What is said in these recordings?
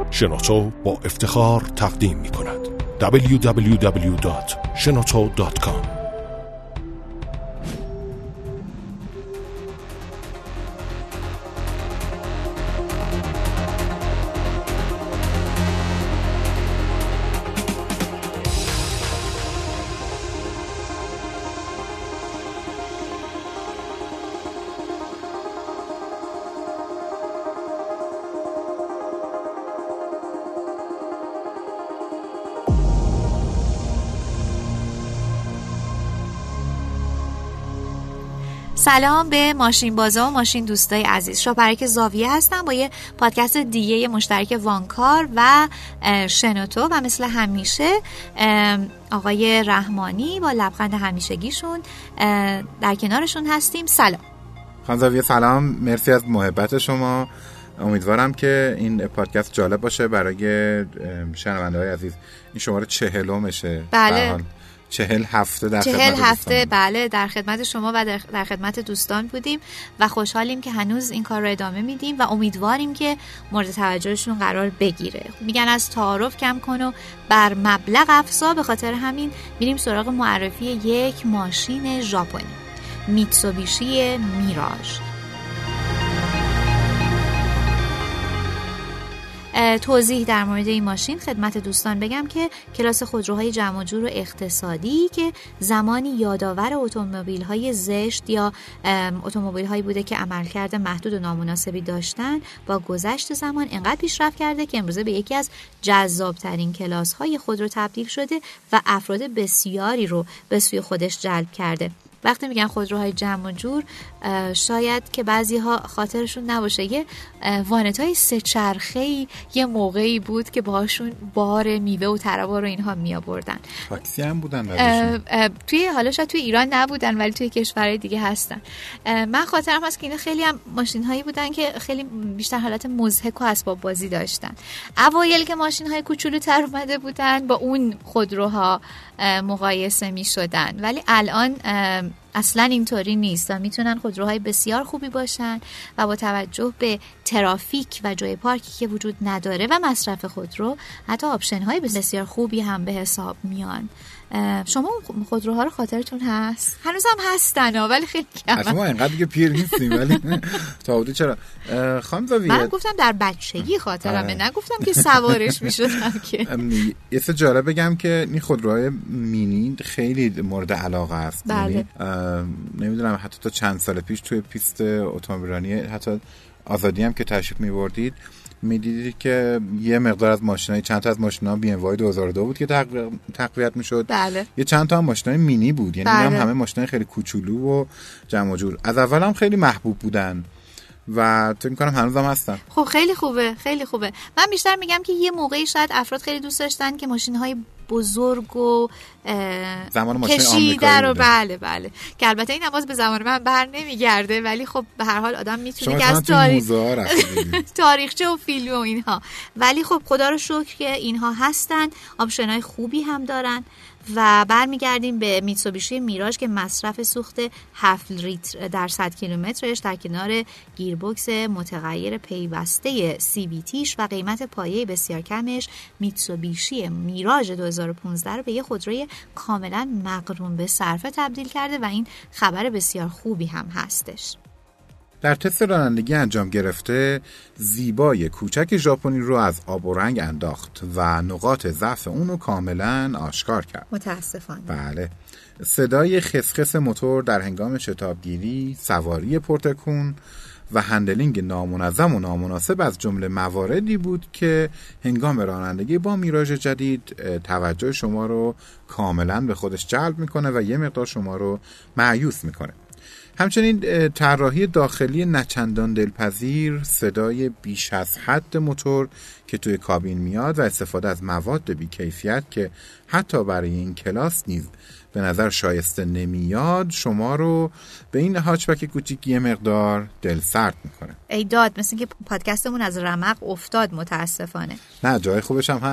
شنوتو با افتخار تقدیم می کند www.shenoto.com. سلام به ماشین بازا و ماشین دوستای عزیز. شاپرک زاویه هستم با یه پادکست دیگه مشترک وانکار و شنوتو و مثل همیشه آقای رحمانی با لبخند همیشگیشون در کنارشون هستیم. سلام خانم زاویه. سلام، مرسی از محبت شما. امیدوارم که این پادکست جالب باشه برای شنونده‌های عزیز. این شماره 40مشه. بله، 40 هفته در 40 هفته بله در خدمت شما و در خدمت دوستان بودیم و خوشحالیم که هنوز این کار رو ادامه میدیم و امیدواریم که مورد توجهشون قرار بگیره. میگن از تعارف کم کن و بر مبلغ افزا، به خاطر همین میریم سراغ معرفی یک ماشین ژاپنی، میتسوبیشی میراژ. توضیح در مورد این ماشین خدمت دوستان بگم که کلاس خودروهای جمع و جور و اقتصادی که زمانی یادآور اتومبیل‌های زشت یا اتومبیل‌هایی بوده که عملکرد محدود و نامناسبی داشتن، با گذشت زمان انقدر پیشرفت کرده که امروزه به یکی از جذاب‌ترین کلاس‌های خودرو تبدیل شده و افراد بسیاری رو به سوی خودش جلب کرده. وقتی میگن خودروهای جمع و جور، شاید که بعضی‌ها خاطرشون نباشه یه وانتای سه چرخه‌ای یه موقعی بود که باهاشون بار میوه و ترابا رو اینها میآوردن. تاکسی هم بودن حالا شاید توی ایران نبودن ولی توی کشورهای دیگه هستن. من خاطرم هست که اینا خیلی هم ماشین‌هایی بودن که خیلی بیشتر حالت مضحک و اسباب بازی داشتن. اوایل که ماشین‌های کوچولوتر اومده بودن با اون خودروها مقایسه می‌شدن، ولی الان اصلا اینطوری نیست و میتونن خودروهای بسیار خوبی باشن و با توجه به ترافیک و جای پارکی که وجود نداره و مصرف خودرو، حتی آپشن‌های بسیار خوبی هم به حساب میان. شما خودروها رو خاطرتون هست؟ هنوز هم هستن ولی خیلی کم. ما اینقدر دیگه پیر نیستیم ولی تا حدود چرا خانم زاویه، من گفتم در بچگی خاطرمه، نگفتم که سوارش میشدم. که یه چیز جالب بگم که این خودروهای مینی خیلی مورد علاقه است. بله. نمیدونم حتی تا چند سال پیش توی پیست اتومبیلرانی حتی آزادی هم که تشریف می‌بردید می‌دیدید که یه مقدار از ماشینای چند تا از ماشینا بی ام وای 2002 بود که تقویت می‌شد. بله. یه چند تا هم ماشینای مینی بود، یعنی بله. همه ماشینای خیلی کوچولو و جمع و جور. از اول هم خیلی محبوب بودن و فکر می‌کنم هنوزم هستن. خب خیلی خوبه، خیلی خوبه. من بیشتر میگم که یه موقعی شاید افراد خیلی دوست داشتن که ماشین‌های بزرگ و زمان ماشین آمریکایی رو بله که البته این باز به زمان من بر نمیگرده، ولی خب به هر حال آدم میتونه که از تاریخچه و فیلم و اینها، ولی خب خدا رو شکر که اینها هستن، آپشن‌های خوبی هم دارن. و برمیگردیم به میتسوبیشی میراژ که مصرف سوخت 7 لیتر در 100 کیلومترش در کنار گیربکس متغیر پیوسته CVTش و قیمت پایه بسیار کمش، میتسوبیشی میراژ 2015 رو به یه خودروی کاملا مقرون به صرفه تبدیل کرده و این خبر بسیار خوبی هم هستش. در تست رانندگی انجام گرفته، زیبای کوچک ژاپنی رو از آب و رنگ انداخت و نقاط ضعف اون رو کاملا آشکار کرد. متاسفانه. بله. صدای خسخس موتور در هنگام شتابگیری، سواری پرتکون و هندلینگ نامنظم و نامناسب از جمله مواردی بود که هنگام رانندگی با میراژ جدید توجه شما رو کاملا به خودش جلب میکنه و یه مقدار شما رو مایوس میکنه. همچنین طراحی داخلی نچندان دلپذیر، صدای بیش از حد موتور که توی کابین میاد و استفاده از مواد بی‌کیفیت که حتی برای این کلاس نیز به نظر شایسته نمیاد، شما رو به این هاچبک کوچیک یه مقدار دل سرد میکنه. ای داد، مثل که پادکستمون از رمق افتاد متاسفانه. نه، جای خوبش هم هست.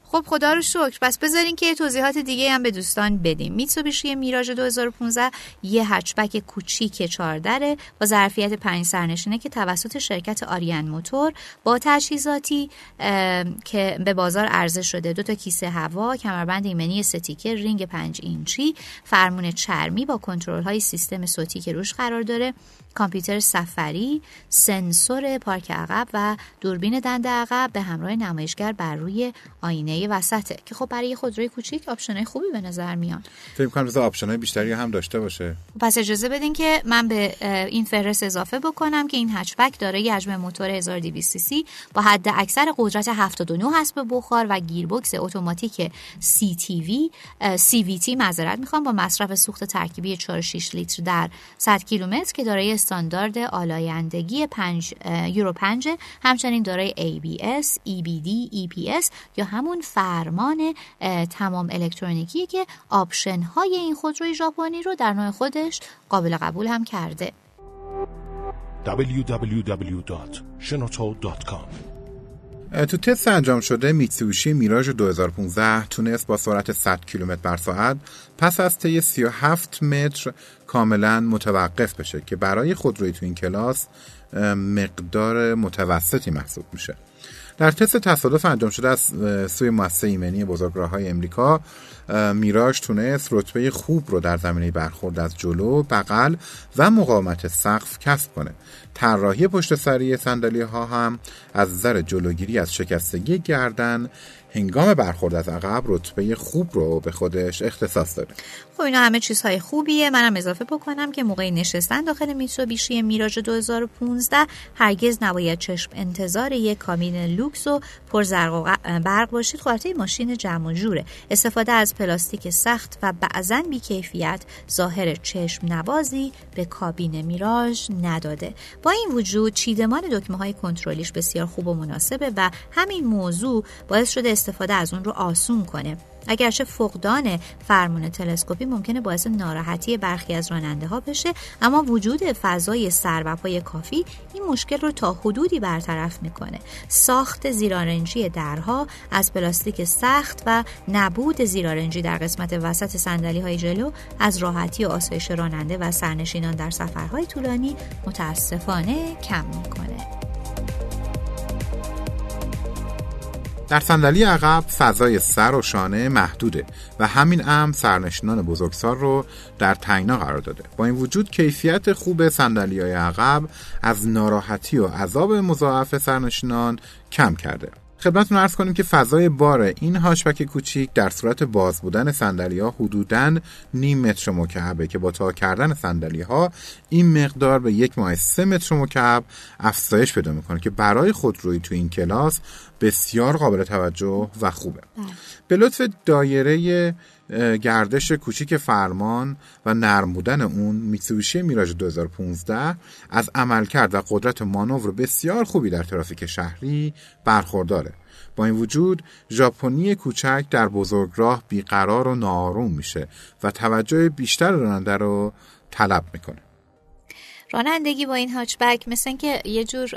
خب خدا رو شکر. پس بذارین که توضیحات دیگه هم به دوستان بدیم. میتسوبیشی میراژ 2015 یه هچبک کوچیک 4 دره با ظرفیت 5 سرنشینه که توسط شرکت آریان موتور با تجهیزاتی که به بازار عرضه شده، 2 تا کیسه هوا، کمربند ایمنی 3 تیکه، رینگ 5 اینچی، فرمون چرمی با کنترل های سیستم صوتی که روش قرار داره، کامپیوتر سفری، سنسور پارک عقب و دوربین دنده عقب به همراه نمایشگر بر روی آینه وسطه که خب برای خودروی کوچیک آپشنای خوبی به نظر میان. فکر کنم مثلا آپشنای بیشتری هم داشته باشه. پس اجازه بدین که من به این فهرست اضافه بکنم که این هچبک دارای حجم موتور 1200 سی سی با حد اکثر قدرت 79 حسب بخار و گیربکس اتوماتیک CVT با مصرف سوخت ترکیبی 4.6 لیتر در 100 کیلومتر که دارای استاندارد آلایندگی یورو 5، همچنین دارای ABS، EBD، EPS یا همون فرمان تمام الکترونیکی که آپشن های این خودروی ژاپنی رو در نوع خودش قابل قبول هم کرده. www.shenoto.com. تو تست انجام شده میتسوبیشی میراژ 2015 تونست با سرعت 100 کیلومتر بر ساعت پس از طی 37 متر کاملا متوقف بشه که برای خودروی تو این کلاس مقدار متوسطی محسوب میشه. در تست تصادف انجام شده از سوی مؤسسه ایمنی بزرگراه‌های امریکا، میراژ تونست رتبه خوب رو در زمینه برخورد از جلو، بغل و مقاومت سقف کسب کنه. طراحی پشت سری صندلی‌ها هم از نظر جلوگیری از شکستگی گردن هنگام برخورد از عقب رتبه خوب رو به خودش اختصاص داره. خب اینا همه چیزهای خوبیه. منم اضافه بکنم که موقع نشستن داخل میتسوبیشی میراژ 2015 هرگز نباید چشم انتظار یک کابین لوکس و پر زرق و برق باشید. خاطر ماشین جمع و جوره. استفاده از پلاستیک سخت و بعضاً بی‌کیفیت ظاهر چشم نوازی به کابین میراژ نداده. با این وجود چیدمان دکمه‌های کنترلیش بسیار خوب و مناسبه و همین موضوع باعث شده استفاده از اون رو آسون کنه. اگرچه فقدان فرمون تلسکوپی ممکنه باعث ناراحتی برخی از راننده ها بشه، اما وجود فضای سر و پای کافی این مشکل رو تا حدودی برطرف میکنه. ساخت زیرآرنجی درها از پلاستیک سخت و نبود زیرآرنجی در قسمت وسط صندلی های جلو از راحتی و آسایش راننده و سرنشینان در سفرهای طولانی متاسفانه کم میکنه. در صندلی عقب فضای سر و شانه محدوده و همین امر سرنشینان بزرگسال رو در تنگنا قرار داده. با این وجود کیفیت خوب صندلی‌های عقب از ناراحتی و عذاب مضاعف سرنشینان کم کرده. خدمتتون عرض کنیم که فضای بار این هچبک کوچیک در صورت باز بودن صندلی‌ها حدوداً نیم متر مکعبه که با تا کردن صندلی‌ها این مقدار به 1.3 متر مکعب افزایش پیدا می‌کنه که برای خودرویی تو این کلاس بسیار قابل توجه و خوبه. به لطف دایره گردش کوچیک فرمان و نرم بودن اون، میتسوبیشی میراژ 2015 از عملکرد و قدرت مانور بسیار خوبی در ترافیک شهری برخورداره. با این وجود ژاپنی کوچک در بزرگراه بیقرار و ناآروم میشه و توجه بیشتر راننده رو طلب میکنه. رانندگی با این هچبک مثل اینکه یه جور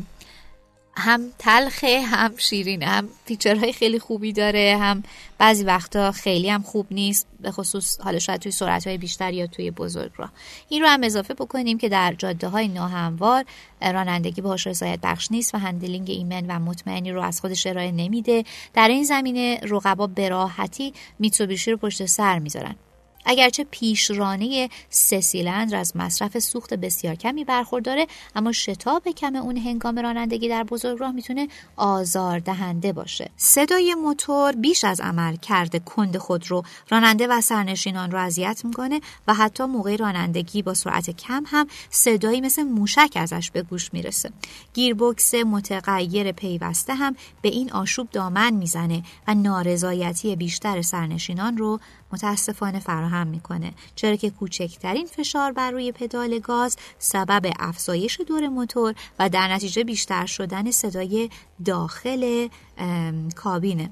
هم تلخه هم شیرینه، هم فیچرهای خیلی خوبی داره، هم بعضی وقتا خیلی هم خوب نیست، به خصوص حالا شاید توی سرعت‌های بیشتر یا توی بزرگراه. این رو هم اضافه بکنیم که در جاده‌های ناهموار رانندگی باهاش رضایت بخش نیست و هندلینگ ایمن و مطمئنی رو از خودش ارائه نمیده. در این زمینه رقبا به راحتی میتسوبیشی رو پشت سر میذارن. اگرچه پیشرانه 3 سیلندر از مصرف سوخت بسیار کمی برخورداره، اما شتاب کم اون هنگام رانندگی در بزرگراه میتونه آزاردهنده باشه. صدای موتور بیش از عملکرد کند خودرو راننده و سرنشینان رو اذیت میکنه و حتی موقع رانندگی با سرعت کم هم صدایی مثل موشک ازش به گوش میرسه. گیربکس متغیر پیوسته هم به این آشوب دامن میزنه و نارضایتی بیشتر سرنشینان رو متاسفانه فراهم میکنه، چرا که کوچکترین فشار بر روی پدال گاز سبب افزایش دور موتور و در نتیجه بیشتر شدن صدای داخل کابینه.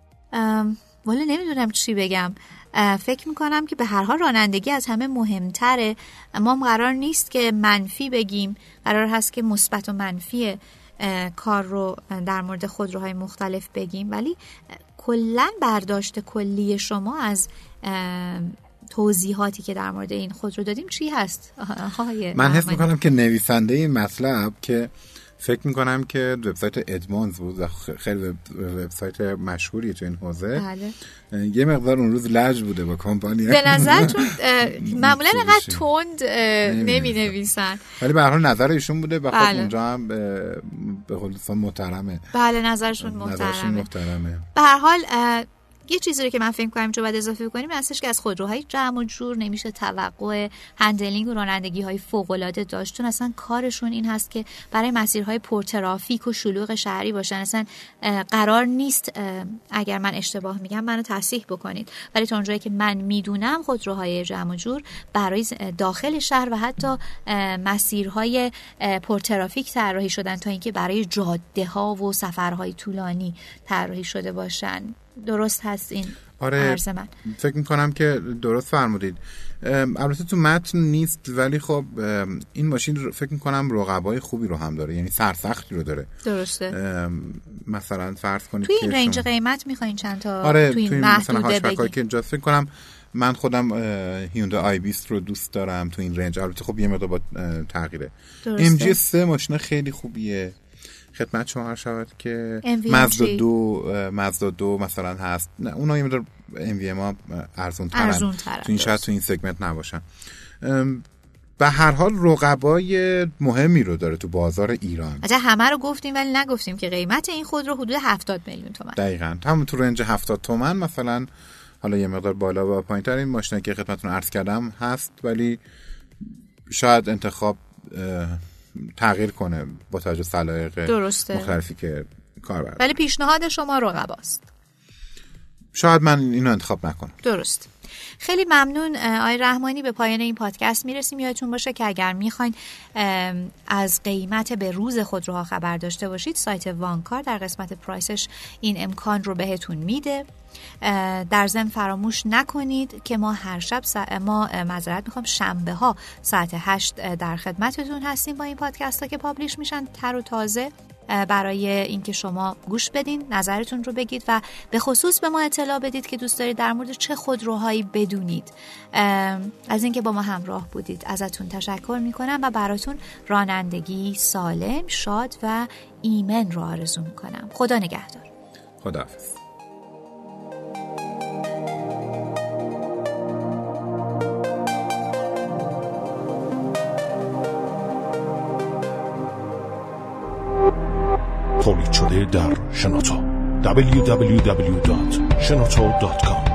والا نمیدونم چی بگم. فکر میکنم که به هر حال رانندگی از همه مهمتره. ما قرار نیست که منفی بگیم، قرار هست که مثبت و منفی کار رو در مورد خودروهای مختلف بگیم، ولی کلاً برداشت کلی شما از توضیحاتی که در مورد این خودرو دادیم چی هست؟ من حس میکنم که نویسنده این مطلب که فکر میکنم که وبسایت ادمونز بود و خیلی وبسایت مشهوری تو این حوزه، بله. یه مقدار اون روز لج بوده با کمپانی. به نظرتون معمولا انقدر تند نمی نویسن، ولی به هر حال نظر ایشون بوده و خب بله. اونجا هم به قول دوستان محترمه. بله نظرشون محترمه. به هر حال یه چیزی رو که من فکر کنم باید اضافه کنیم هستش که از خودروهای جمع و جور نمیشه توقع هندلینگ و رانندگی‌های فوق‌العاده داشت، چون اصلا کارشون این هست که برای مسیرهای پرترافیک و شلوغ شهری باشن. اصلا قرار نیست، اگر من اشتباه میگم منو تصحیح بکنید، ولی تا اونجایی که من میدونم خودروهای جمع و جور برای داخل شهر و حتی مسیرهای پرترافیک طراحی شدن تا اینکه برای جاده‌ها و سفرهای طولانی طراحی شده باشن. درست هست این عرض من؟ فکر میکنم که درست فرمودید. البته تو متن نیست، ولی خب این ماشین فکر میکنم رقبای خوبی رو هم داره، یعنی سرسختی رو داره. درسته. مثلا فرض کنید توی این رنج قیمت میخواین چند تا توی این محدوده بگید که اینجا فکر کنم من خودم هیوندای i20 رو دوست دارم تو این رنج. البته خب یه مقدار با تغییره. MG3 ماشین خیلی خوبیه. خدمت شما عرض شود که مازدا 2 مثلا هست. نه اونا یه مقدار MV ارزون ترن تو این شاید تو این سگمنت نباشن. به هر حال رقبای مهمی رو داره تو بازار ایران. اصلا همه رو گفتیم ولی نگفتیم که قیمت این خودرو حدود 70 میلیون تومان. دقیقاً همون تو رنج 70 تومان مثلا، حالا یه مقدار بالا و پایین‌تر این ماشینی که خدمتتون عرض کردم هست، ولی شاید انتخاب تغییر کنه با توجه سلایق مختلفی که کاربر. ولی پیشنهاد شما رقباست. شاید من اینو انتخاب نکنم. درست. خیلی ممنون آقای رحمانی. به پایان این پادکست میرسیم. یادتون باشه که اگر میخواین از قیمت به روز خودروها خبر داشته باشید، سایت وانکار در قسمت پرایسش این امکان رو بهتون میده. در ضمن فراموش نکنید که ما هر شب شنبه ها ساعت 8 در خدمتتون هستیم با این پادکست ها که پابلیش میشن تر و تازه، برای اینکه شما گوش بدین، نظرتون رو بگید و به خصوص به ما اطلاع بدید که دوست دارید در مورد چه خودروهایی بدونید. از اینکه با ما همراه بودید ازتون تشکر میکنم و براتون رانندگی سالم، شاد و ایمن رو آرزو میکنم. خدا نگهدار. خداحافظ. تولید شده در شنوتو www.shenoto.com